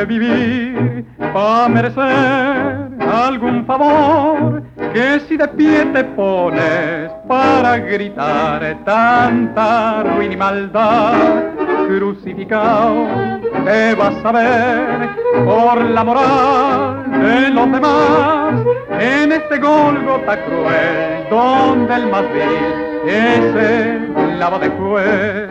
de vivir pa' merecer algún favor, que si de pie te pones para gritar tanta ruina y maldad, crucificado te vas a ver por la moral de los demás en este Gólgota cruel donde el más vil es el lava de juez.